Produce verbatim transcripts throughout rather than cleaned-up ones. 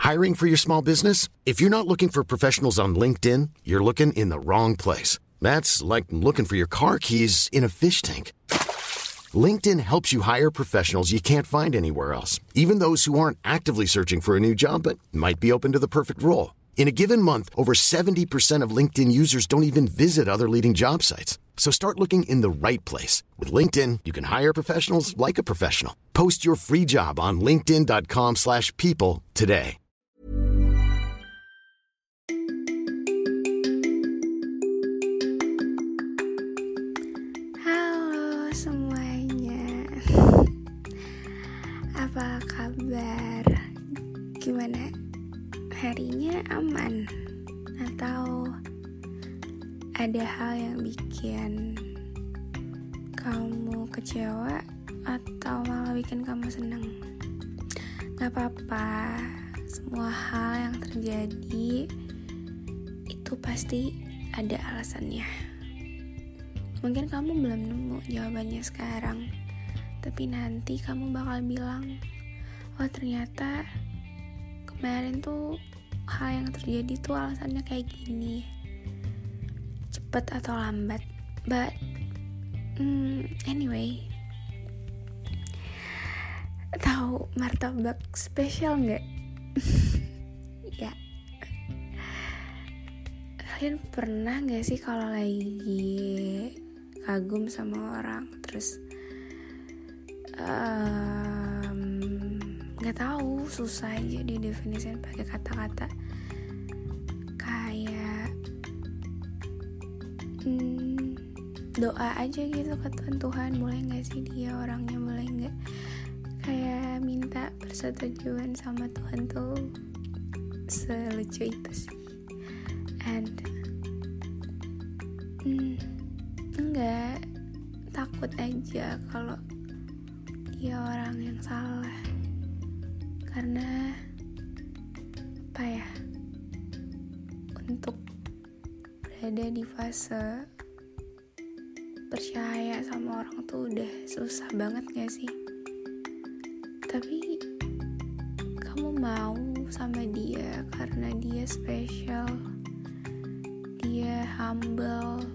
Hiring for your small business? If you're not looking for professionals on LinkedIn, you're looking in the wrong place. That's like looking for your car keys in a fish tank. LinkedIn helps you hire professionals you can't find anywhere else, even those who aren't actively searching for a new job but might be open to the perfect role. In a given month, over seventy percent of LinkedIn users don't even visit other leading job sites. So start looking in the right place. With LinkedIn, you can hire professionals like a professional. Post your free job on linkedin.com slash people today. Halo semuanya. Apa kabar? Gimana? Harinya aman? Atau ada hal yang bikin kamu kecewa atau malah bikin kamu senang? Gak apa-apa, semua hal yang terjadi itu pasti ada alasannya. Mungkin kamu belum nemu jawabannya sekarang, tapi nanti kamu bakal bilang, oh ternyata kemarin tuh hal yang terjadi tuh alasannya kayak gini. Cepet atau lambat, but hmm, anyway, tahu martabak spesial nggak? Ya, kalian pernah nggak sih kalau lagi kagum sama orang, terus nggak um, tahu, susah aja didefinisikan pakai kata-kata, kayak Hmm, doa aja gitu ke Tuhan, Tuhan boleh gak sih dia orangnya, boleh gak kayak minta persetujuan sama Tuhan tuh selucu itu sih. And hmm, enggak, takut aja kalau dia orang yang salah, karena apa ya, untuk berada di fase percaya sama orang tuh udah susah banget gak sih? Tapi kamu mau sama dia karena dia spesial, dia humble,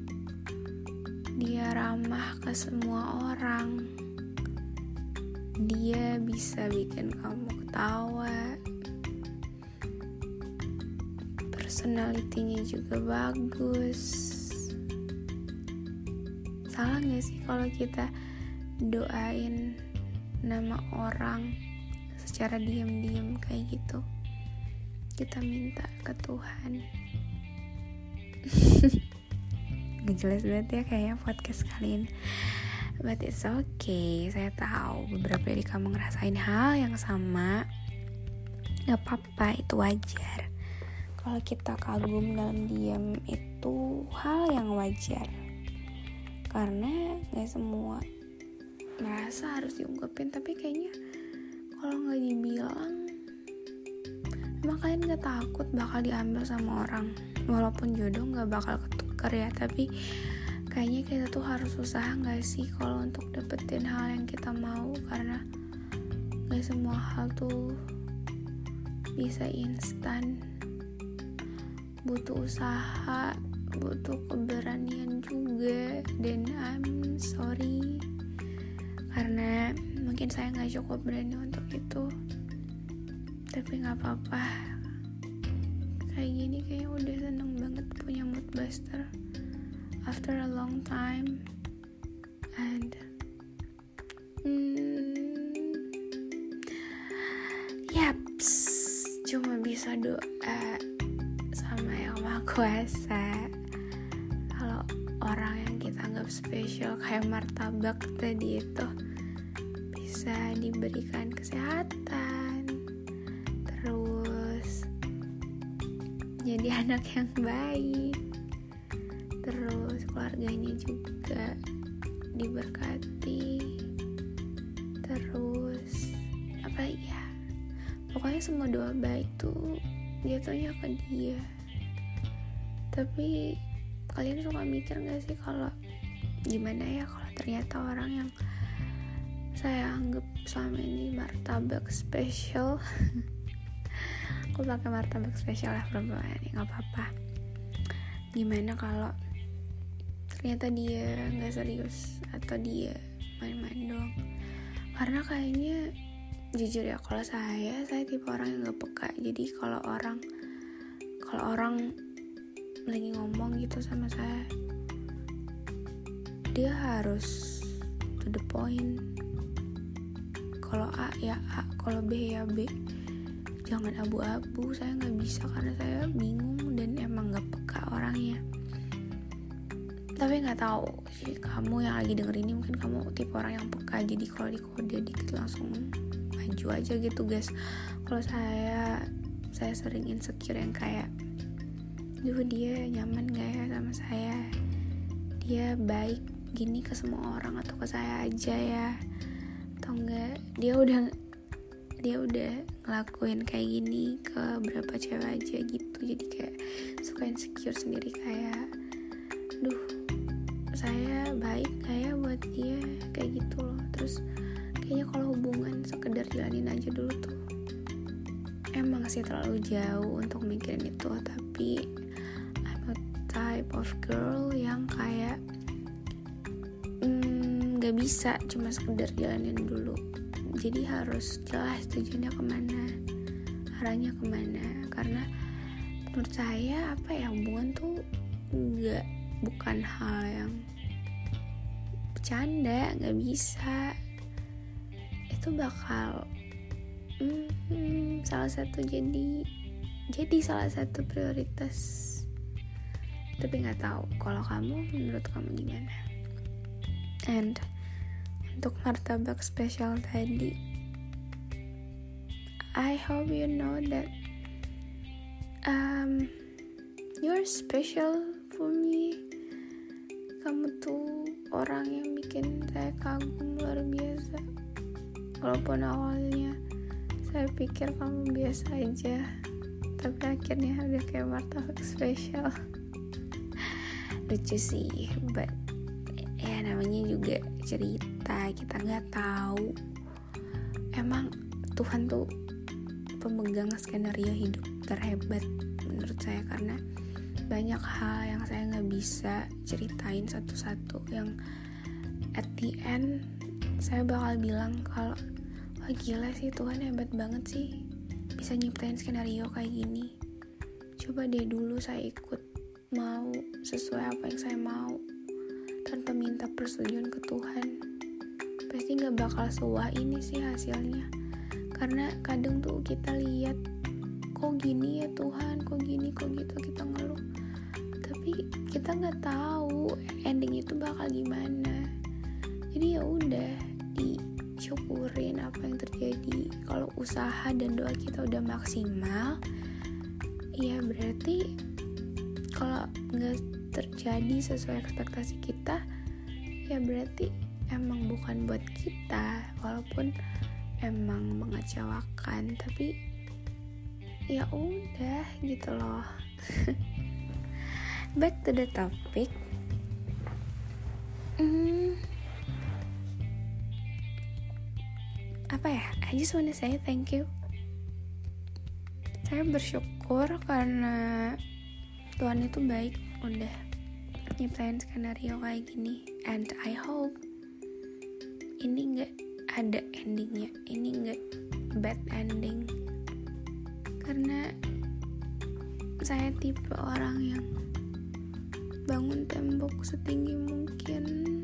dia ramah ke semua orang, dia bisa bikin kamu ketawa, personalitinya juga bagus. Salah gak sih kalau kita doain nama orang secara diam-diam kayak gitu? Kita minta ke Tuhan. Gak jelas banget ya kayaknya podcast kali ini, but it's okay. Saya tahu beberapa dari kamu ngerasain hal yang sama. Gak apa-apa, itu wajar. Kalau kita kagum dalam diam itu hal yang wajar, karena gak semua merasa harus diungkapin. Tapi kayaknya kalau gak dibilang, emang kalian gak takut bakal diambil sama orang? Walaupun jodoh gak bakal ketukar ya, tapi kayaknya kita tuh harus usaha gak sih kalau untuk dapetin hal yang kita mau, karena gak semua hal tuh bisa instan. Butuh usaha, butuh keberanian juga. Dan I'm sorry, karena mungkin saya gak cukup berani untuk itu. Tapi gak apa-apa, kayak gini kayaknya udah seneng banget punya mood booster after a long time. And hmm, yaps, cuma bisa doa sama Yang Maha Kuasa kalau orang yang kita anggap spesial kayak martabak tadi itu bisa diberikan kesehatan, terus jadi anak yang baik, terus keluarganya juga diberkati, terus apa ya, pokoknya semua doa baik tuh jatuhnya ke dia. Tapi kalian suka mikir gak sih kalau gimana ya kalau ternyata orang yang saya anggap selama ini martabak spesial aku pakai martabak spesial lah perempuan, ya nggak apa-apa. Gimana kalau ternyata dia nggak serius atau dia main-main doang? Karena kayaknya jujur ya, kalau saya saya tipe orang yang nggak peka. Jadi kalau orang kalau orang lagi ngomong gitu sama saya, dia harus to the point. Kalau A ya A, kalau B ya B, jangan abu-abu. Saya nggak bisa karena saya bingung dan emang nggak peka orangnya. Tapi nggak tahu sih, kamu yang lagi denger ini mungkin kamu tipe orang yang peka, jadi kalau dikode dikit langsung maju aja gitu guys. Kalau saya saya sering insecure yang kayak, duh dia nyaman gak ya sama saya, dia baik gini ke semua orang atau ke saya aja ya, atau enggak dia udah dia udah ngelakuin kayak gini ke berapa cewek aja gitu. Jadi kayak suka insecure sendiri, kayak duh saya baik kayak buat dia, kayak gitu loh. Terus kayaknya kalau hubungan sekedar jalanin aja dulu tuh emang sih terlalu jauh untuk mikirin itu. Tapi I'm a type of girl yang kayak hmm, gak bisa cuma sekedar jalanin dulu. Jadi harus jelas tujuannya kemana, arahnya kemana. Karena menurut saya apa ya, hubungan tuh gak, bukan hal yang bercanda, gak bisa. Itu bakal hmm, hmm, salah satu jadi jadi salah satu prioritas. Tapi nggak tahu kalau kamu, menurut kamu gimana? And untuk martabak spesial tadi, I hope you know that um you're special for me. Kamu tuh orang yang bikin saya kagum luar biasa. Walaupun awalnya saya pikir kamu biasa aja, tapi akhirnya udah kayak martabak spesial. Lucu sih, but ya namanya juga cerita, kita nggak tahu. Emang Tuhan tuh pemegang skenario hidup terhebat menurut saya, karena banyak hal yang saya nggak bisa ceritain satu-satu, yang at the end saya bakal bilang kalau wah gila sih, Tuhan hebat banget sih bisa nyiptain skenario kayak gini. Coba deh dulu saya ikut, mau sesuai apa yang saya mau tanpa minta persetujuan ke Tuhan, pasti gak bakal sewah ini sih hasilnya. Karena kadang tuh kita lihat, kok gini ya Tuhan, kok gini, kok gitu, kita ngeluh, tapi kita gak tahu ending itu bakal gimana. Jadi ya udah, disyukurin apa yang terjadi. Kalau usaha dan doa kita udah maksimal, ya berarti kalau nggak terjadi sesuai ekspektasi kita, ya berarti emang bukan buat kita, walaupun emang mengecewakan, tapi ya udah gitu loh. Back to the topic. Hmm, apa ya? I just wanna say thank you. Saya bersyukur karena Tuhan itu baik, udah nyiptain skenario kayak gini. And I hope ini gak ada endingnya, ini gak bad ending. Karena saya tipe orang yang bangun tembok setinggi mungkin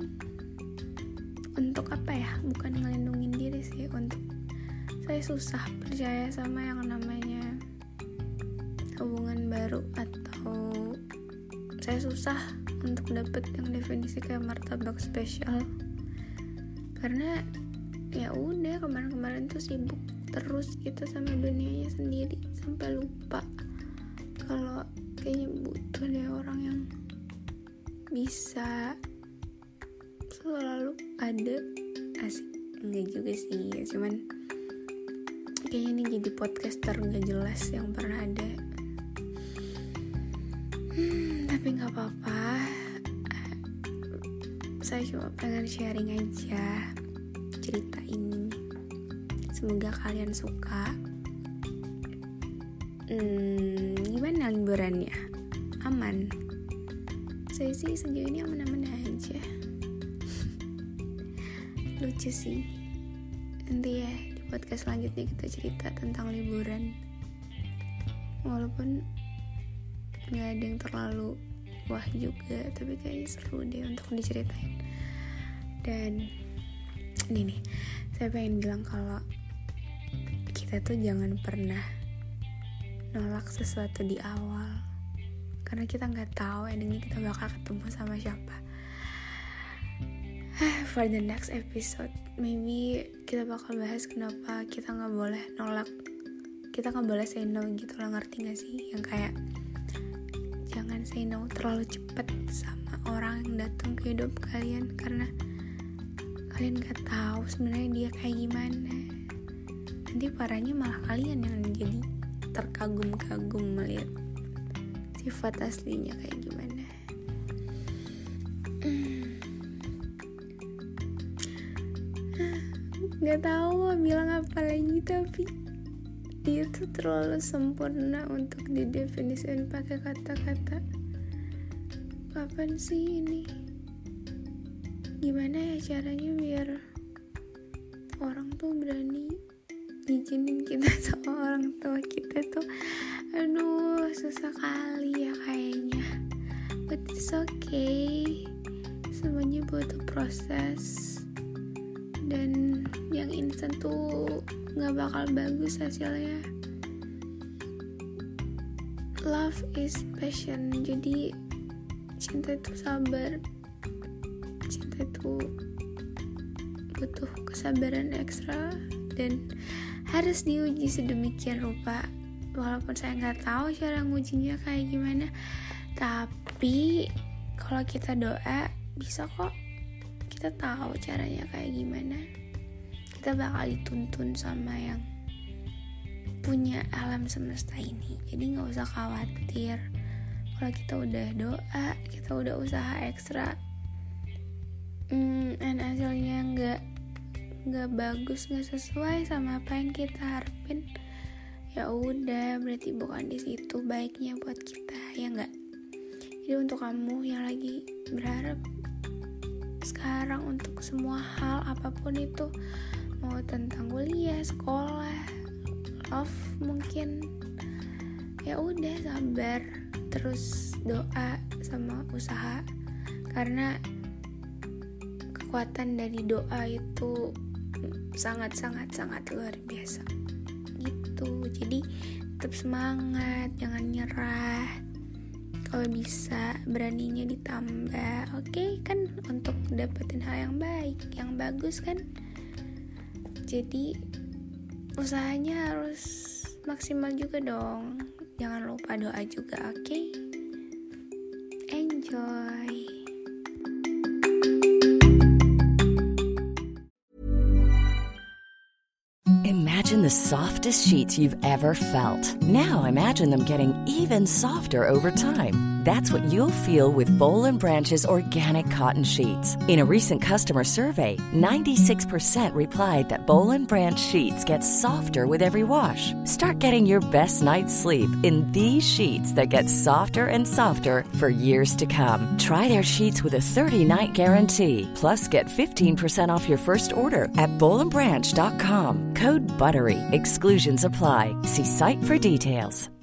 untuk apa ya, bukan ngelindungin diri sih, untuk saya susah percaya sama yang namanya hubungan baru, atau saya susah untuk dapet yang definisi kayak martabak spesial. Karena ya udah, kemarin-kemarin tuh sibuk terus gitu sama dunianya sendiri, sampai lupa kalau kayaknya butuh deh orang yang bisa selalu ada. Asik, enggak juga sih ya, cuman kayaknya ini jadi podcaster gak jelas yang pernah ada. Hmm, tapi gak apa-apa, saya cuma pengen sharing aja cerita ini. Semoga kalian suka. Hmm, gimana liburannya? Aman? Saya sih sejauh ini aman-aman aja. Lucu sih. Nanti ya di podcast selanjutnya kita cerita tentang liburan. Walaupun gak ada yang terlalu wah juga, tapi kayaknya seru deh untuk diceritain. Dan ini nih, saya pengen bilang kalau kita tuh jangan pernah nolak sesuatu di awal, karena kita nggak tahu endingnya kita bakal ketemu sama siapa. For the next episode, maybe kita bakal bahas kenapa kita nggak boleh nolak, kita nggak boleh say no gitu lah, ngerti nggak sih? Yang kayak jangan say no terlalu cepet sama orang yang datang ke hidup kalian, karena kalian nggak tahu sebenarnya dia kayak gimana. Nanti parahnya malah kalian yang jadi terkagum-kagum melihat sifat aslinya kayak gimana. Nggak tahu mau bilang apa lagi, tapi dia tuh terlalu sempurna untuk didefinisikan pakai kata-kata. Kapan sih ini? Gimana ya caranya biar orang tuh berani ngizinin kita sama orang tua kita tuh? Aduh, susah kali ya kayaknya. But it's okay. Semuanya butuh proses. Dan yang instan tuh gak bakal bagus hasilnya. Love is passion. Jadi cinta itu sabar. Cinta itu butuh kesabaran ekstra dan harus diuji sedemikian rupa. Walaupun saya gak tahu cara ngujinya kayak gimana, tapi kalau kita doa bisa kok. Kita tahu caranya kayak gimana. Kita bakal dituntun sama yang punya alam semesta ini. Jadi gak usah khawatir. Kalau kita udah doa, kita udah usaha ekstra, hmm, dan hasilnya gak, gak bagus, gak sesuai sama apa yang kita harapin, ya udah, berarti bukan di situ baiknya buat kita, ya gak? Jadi untuk kamu yang lagi berharap sekarang untuk semua hal apapun itu, mau tentang kuliah, sekolah, love mungkin, ya udah sabar, terus doa sama usaha, karena kekuatan dari doa itu sangat sangat sangat luar biasa gitu. Jadi tetap semangat, jangan nyerah. Kalau bisa beraninya ditambah, oke okay, kan, untuk dapetin hal yang baik, yang bagus kan. Jadi usahanya harus maksimal juga dong. Jangan lupa doa juga, oke okay? Enjoy. Imagine the softest sheets you've ever felt. Now imagine them getting even softer over time. That's what you'll feel with Boll and Branch's organic cotton sheets. In a recent customer survey, ninety-six percent replied that Boll and Branch sheets get softer with every wash. Start getting your best night's sleep in these sheets that get softer and softer for years to come. Try their sheets with a thirty-night guarantee. Plus, get fifteen percent off your first order at boll and branch dot com. Code BUTTERY. Exclusions apply. See site for details.